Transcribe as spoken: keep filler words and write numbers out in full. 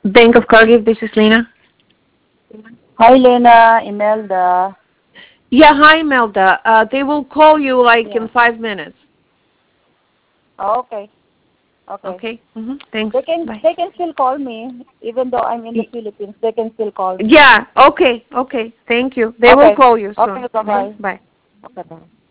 Bank of Kharkiv, this is Lena. Hi, Lena, Imelda. Yeah, hi, Melda. Uh, they will call you like Yeah. in five minutes. Oh, okay. Okay. Okay. Mm-hmm. Thanks. They can Bye. they can still call me even though I'm in the Philippines. They can still call me. Yeah. Okay. Okay. Thank you. They will Okay. call you soon. Okay. Bye bye. Mm-hmm. Bye. Okay. Bye.